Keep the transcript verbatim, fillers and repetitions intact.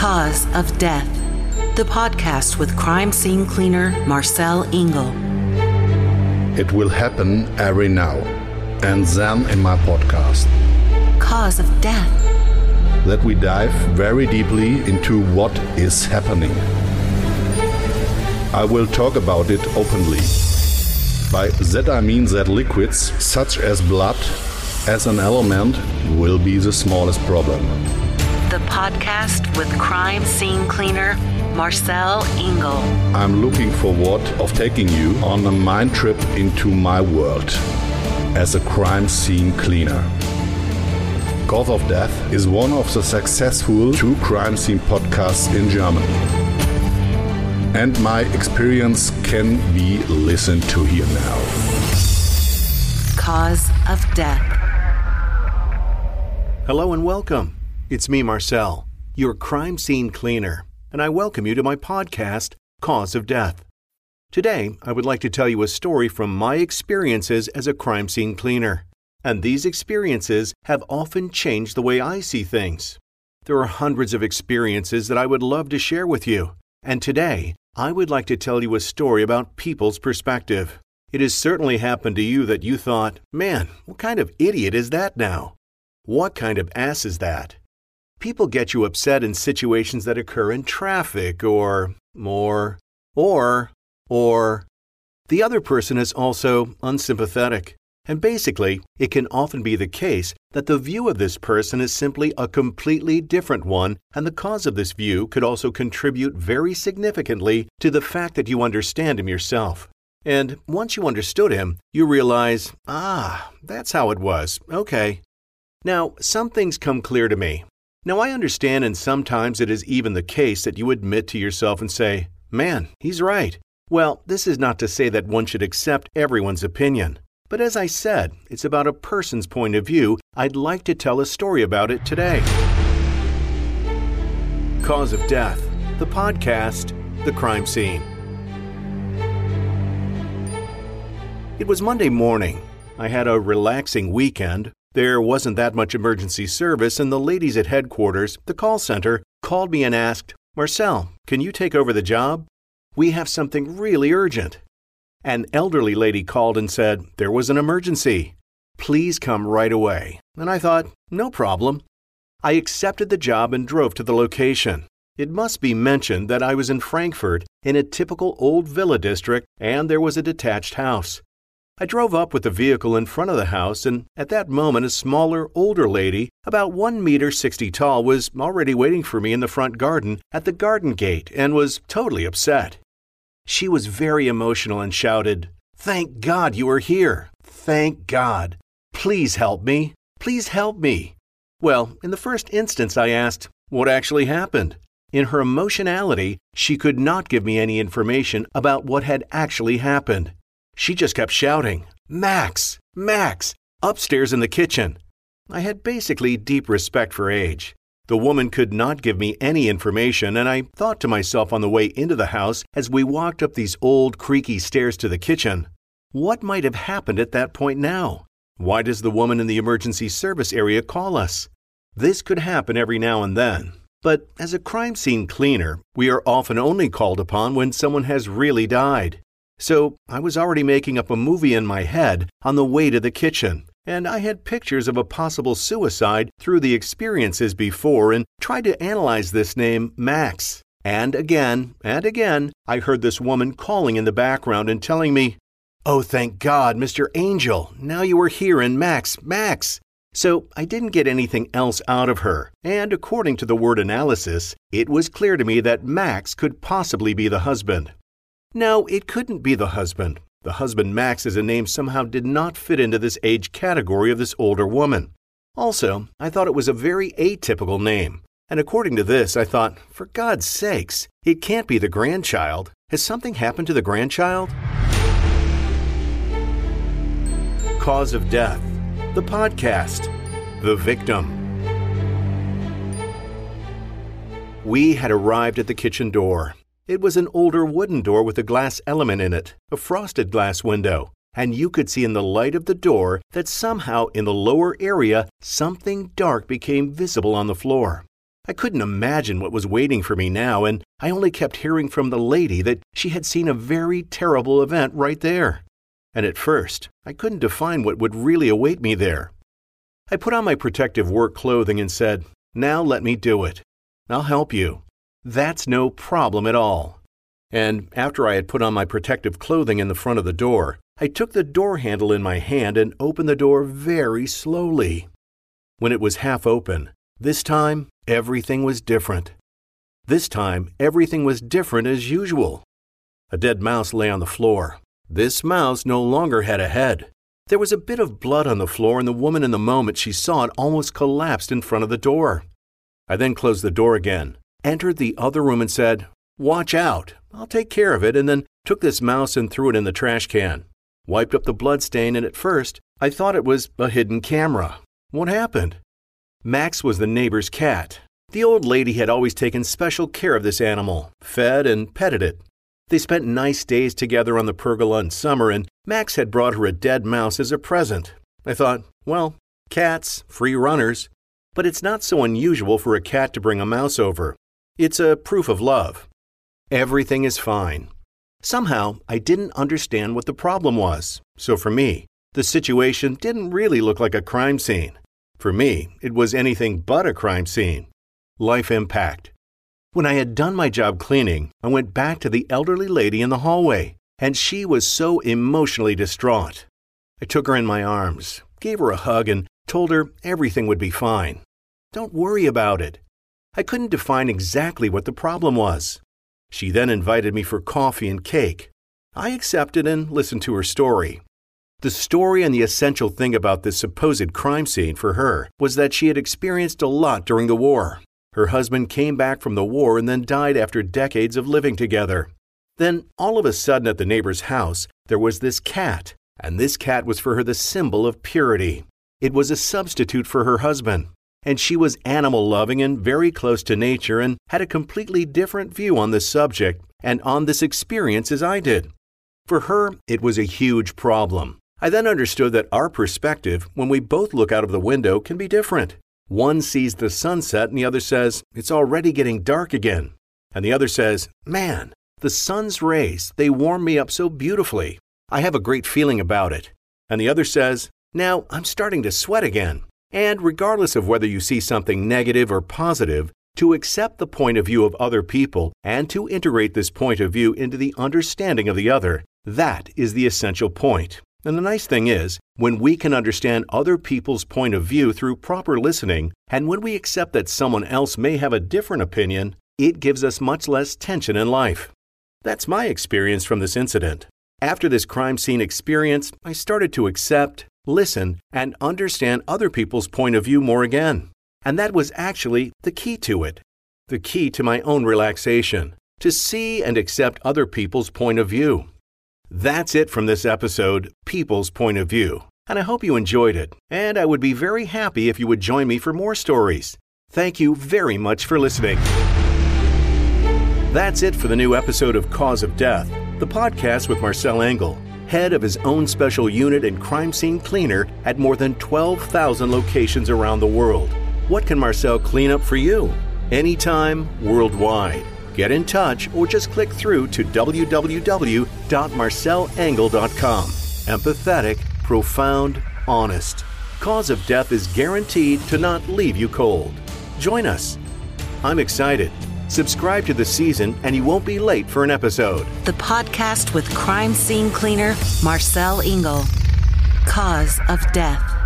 Cause of Death, the podcast with crime scene cleaner Marcel Engel. It will happen every now and then in my podcast. Cause of Death. That we dive very deeply into what is happening. I will talk about it openly. By that I mean that liquids, such as blood, as an element, will be the smallest problem. The podcast with crime scene cleaner Marcel Engel. I'm looking forward of taking you on a mind trip into my world as a crime scene cleaner. Cause of Death is one of the successful true crime scene podcasts in Germany. And my experience can be listened to here now. Cause of Death. Hello and welcome. It's me, Marcel, your crime scene cleaner, and I welcome you to my podcast, Cause of Death. Today, I would like to tell you a story from my experiences as a crime scene cleaner. And these experiences have often changed the way I see things. There are hundreds of experiences that I would love to share with you. And today, I would like to tell you a story about people's perspective. It has certainly happened to you that you thought, man, what kind of idiot is that now? What kind of ass is that? People get you upset in situations that occur in traffic or, or, or, or. The other person is also unsympathetic. And basically, it can often be the case that the view of this person is simply a completely different one, and the cause of this view could also contribute very significantly to the fact that you understand him yourself. And once you understood him, you realize, ah, that's how it was, okay. Now, some things come clear to me. Now, I understand, and sometimes it is even the case that you admit to yourself and say, man, he's right. Well, this is not to say that one should accept everyone's opinion. But as I said, it's about a person's point of view. I'd like to tell a story about it today. Cause of Death, the podcast, the crime scene. It was Monday morning. I had a relaxing weekend. There wasn't that much emergency service, and the ladies at headquarters, the call center, called me and asked, Marcel, can you take over the job? We have something really urgent. An elderly lady called and said there was an emergency. Please come right away. And I thought, no problem. I accepted the job and drove to the location. It must be mentioned that I was in Frankfurt in a typical old villa district, and there was a detached house. I drove up with the vehicle in front of the house, and at that moment a smaller, older lady, about one meter sixty tall, was already waiting for me in the front garden at the garden gate and was totally upset. She was very emotional and shouted, "Thank God you are here! Thank God! Please help me! Please help me!" Well, in the first instance I asked, what actually happened? In her emotionality, she could not give me any information about what had actually happened. She just kept shouting, "Max! Max! Upstairs in the kitchen!" I had basically deep respect for age. The woman could not give me any information, and I thought to myself on the way into the house as we walked up these old, creaky stairs to the kitchen, what might have happened at that point now? Why does the woman in the emergency service area call us? This could happen every now and then. But as a crime scene cleaner, we are often only called upon when someone has really died. So I was already making up a movie in my head on the way to the kitchen, and I had pictures of a possible suicide through the experiences before and tried to analyze this name, Max. And again, and again, I heard this woman calling in the background and telling me, "Oh, thank God, Mister Angel, now you are here and Max, Max." So I didn't get anything else out of her, and according to the word analysis, it was clear to me that Max could possibly be the husband. No, it couldn't be the husband. The husband Max as a name somehow did not fit into this age category of this older woman. Also, I thought it was a very atypical name. And according to this, I thought, for God's sakes, it can't be the grandchild. Has something happened to the grandchild? Cause of Death, the podcast, the victim. We had arrived at the kitchen door. It was an older wooden door with a glass element in it, a frosted glass window, and you could see in the light of the door that somehow in the lower area something dark became visible on the floor. I couldn't imagine what was waiting for me now, and I only kept hearing from the lady that she had seen a very terrible event right there. And at first, I couldn't define what would really await me there. I put on my protective work clothing and said, "Now let me do it. I'll help you. That's no problem at all." And after I had put on my protective clothing in the front of the door, I took the door handle in my hand and opened the door very slowly. When it was half open, this time everything was different. This time everything was different as usual. A dead mouse lay on the floor. This mouse no longer had a head. There was a bit of blood on the floor, and the woman in the moment she saw it almost collapsed in front of the door. I then closed the door again, entered the other room and said, "Watch out, I'll take care of it," and then took this mouse and threw it in the trash can. Wiped up the blood stain, and at first, I thought it was a hidden camera. What happened? Max was the neighbor's cat. The old lady had always taken special care of this animal, fed and petted it. They spent nice days together on the pergola in summer, and Max had brought her a dead mouse as a present. I thought, well, cats, free runners. But it's not so unusual for a cat to bring a mouse over. It's a proof of love. Everything is fine. Somehow, I didn't understand what the problem was. So for me, the situation didn't really look like a crime scene. For me, it was anything but a crime scene. Life impact. When I had done my job cleaning, I went back to the elderly lady in the hallway, and she was so emotionally distraught. I took her in my arms, gave her a hug, and told her everything would be fine. Don't worry about it. I couldn't define exactly what the problem was. She then invited me for coffee and cake. I accepted and listened to her story. The story and the essential thing about this supposed crime scene for her was that she had experienced a lot during the war. Her husband came back from the war and then died after decades of living together. Then, all of a sudden at the neighbor's house, there was this cat, and this cat was for her the symbol of purity. It was a substitute for her husband, and she was animal-loving and very close to nature and had a completely different view on this subject and on this experience as I did. For her, it was a huge problem. I then understood that our perspective, when we both look out of the window, can be different. One sees the sunset and the other says, "It's already getting dark again." And the other says, "Man, the sun's rays, they warm me up so beautifully. I have a great feeling about it." And the other says, "Now I'm starting to sweat again." And regardless of whether you see something negative or positive, to accept the point of view of other people and to integrate this point of view into the understanding of the other, that is the essential point. And the nice thing is, when we can understand other people's point of view through proper listening, and when we accept that someone else may have a different opinion, it gives us much less tension in life. That's my experience from this incident. After this crime scene experience, I started to accept, listen, and understand other people's point of view more again. And that was actually the key to it. The key to my own relaxation, to see and accept other people's point of view. That's it from this episode, People's Point of View. And I hope you enjoyed it. And I would be very happy if you would join me for more stories. Thank you very much for listening. That's it for the new episode of Cause of Death, the podcast with Marcel Engel, head of his own special unit and crime scene cleaner at more than twelve thousand locations around the world. What can Marcel clean up for you? Anytime, worldwide. Get in touch or just click through to w w w dot marcel engel dot com. Empathetic, profound, honest. Cause of Death is guaranteed to not leave you cold. Join us. I'm excited. Subscribe to the season and you won't be late for an episode. The podcast with crime scene cleaner Marcel Engel. Cause of Death.